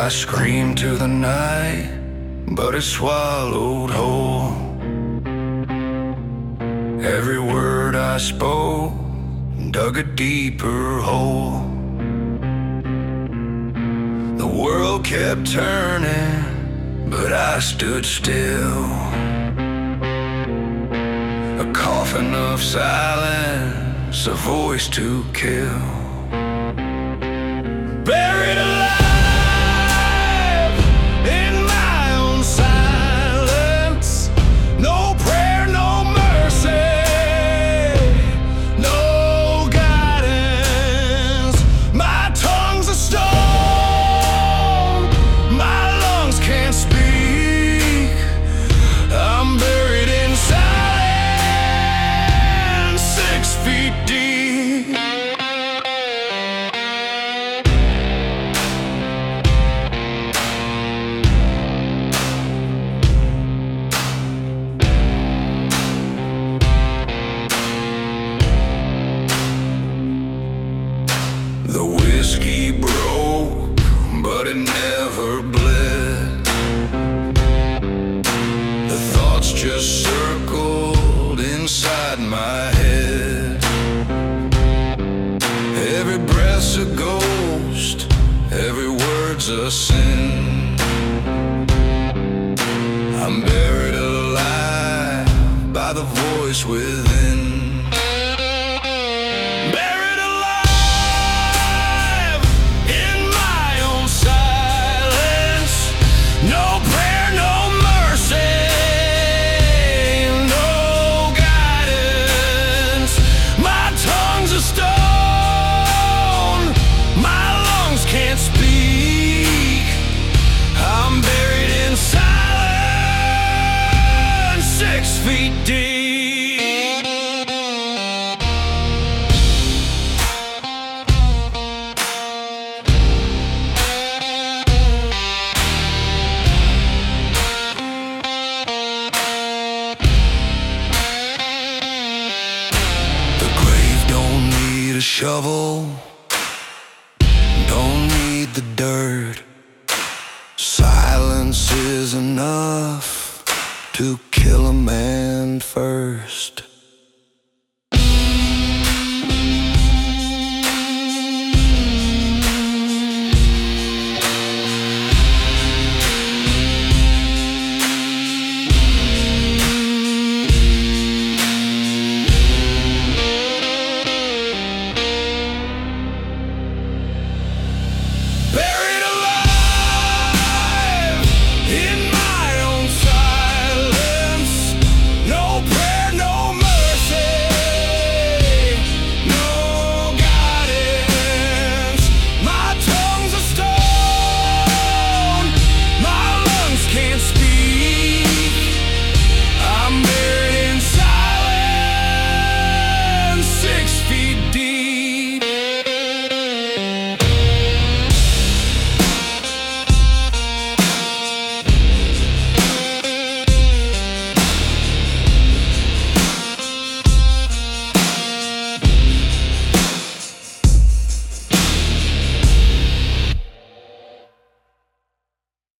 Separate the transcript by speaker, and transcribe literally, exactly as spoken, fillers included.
Speaker 1: I screamed to the night, but it swallowed whole. Every word I spoke dug a deeper hole. The world kept turning, but I stood still. A coffin of silence, a voice to kill. Buried alive in my own silence. No prayer, no mercy, no guidance. My tongue's a stone, my lungs can't speak. I'm buried in silence, six feet deep. The whiskey broke, but it never bled. The thoughts just circled inside my head. Every breath's a ghost, every word's a sin. I'm buried alive by the voice within. Feet deep. The grave don't need a shovel, don't need the dirt. Silence is enough to kill a man first.